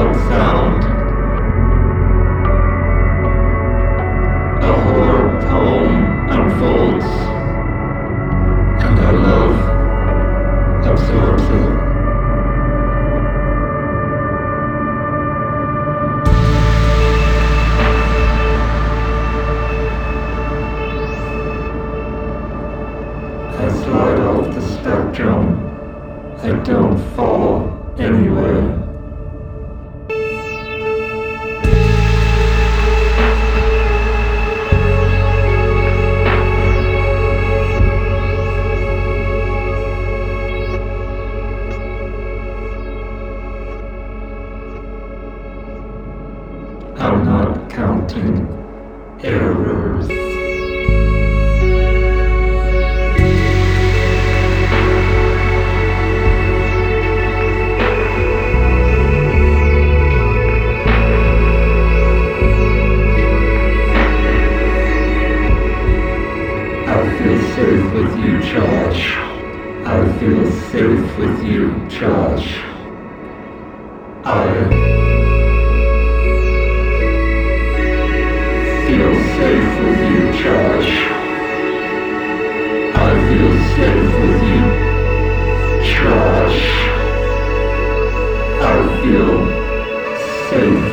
without sound. A horror poem unfolds, and our love absorbs it. I slide off the spectrum. I don't fall anywhere. I'm not counting errors. I feel safe with you, Josh. I feel safe with you, Josh. I feel safe with you, Josh. I feel safe with you, Josh. I feel safe